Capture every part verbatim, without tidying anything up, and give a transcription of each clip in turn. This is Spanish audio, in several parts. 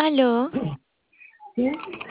Aló, Sí,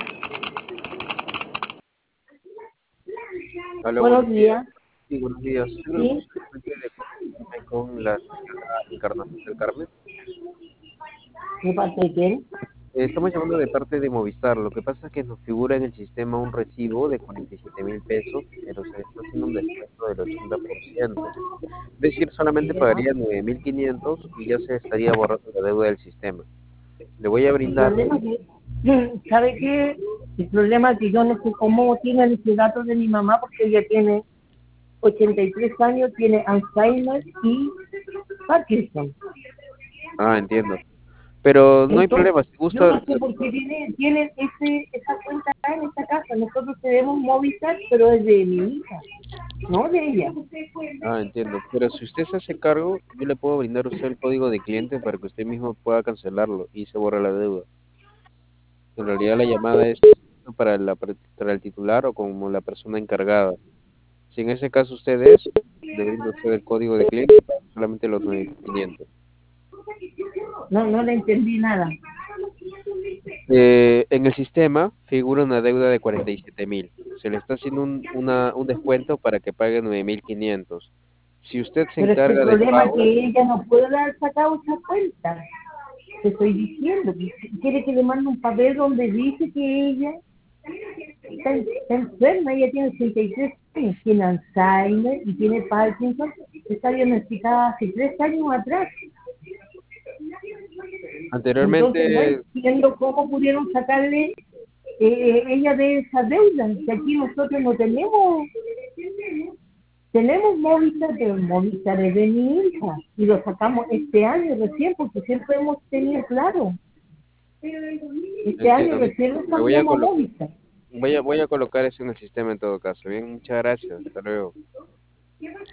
Hola, buenos buenos días. días. Sí, buenos días. Tengo el Sí, gusto de de comunicarme con la señora Encarnación del Carmen. ¿de parte de quién? Eh, estamos llamando de parte de Movistar. Lo que pasa es que nos figura en el sistema un recibo de cuarenta y siete mil pesos, pero se le está haciendo un descuento del ochenta por ciento. Es decir, solamente Ya. pagaría nueve mil quinientos y ya se estaría borrando la deuda del sistema. Le voy a El brindar. problema que, ¿sabe qué? El problema es que yo no sé cómo tiene ese dato de mi mamá, porque ella tiene ochenta y tres años, tiene Alzheimer y Parkinson. Ah, entiendo. Pero no hay Entonces, problema. Si yo gusta, no sé por qué tiene, tienen ese, esa cuenta en esta casa. Nosotros tenemos Movistar, pero es de mi hija, no de ella. ah, entiendo. Pero si usted se hace cargo, yo le puedo brindar a usted el código de cliente para que usted mismo pueda cancelarlo y se borre la deuda. En realidad la llamada es para, la, para el titular o como la persona encargada. Si en ese caso usted es, le brindo a usted el código de cliente para solamente los nueve mil quinientos. No, no le entendí nada. Eh, en el sistema figura una deuda de cuarenta y siete mil. Se le está haciendo un, una, un descuento para que pague nueve mil quinientos. Si usted se Pero es que el encarga del problema es pago, que ella no puede dar sacado esa cuenta. Te estoy diciendo, que quiere que le mande un papel donde dice que ella está, está enferma, ella tiene ochenta y tres años, tiene Alzheimer y tiene Parkinson, está diagnosticada hace tres años atrás. Entonces, no anteriormente, entiendo cómo pudieron sacarle eh, ella de esa deuda, que aquí nosotros no tenemos, tenemos Movistar, pero el Movistar es de mi hija, y lo sacamos este año recién, porque siempre hemos tenido claro. Este año entiendo, no se recién nos preocupe, voy a, cambiamos a colo- Movistar. voy a, voy a colocar eso en el sistema en todo caso. Bien, muchas gracias. Hasta luego.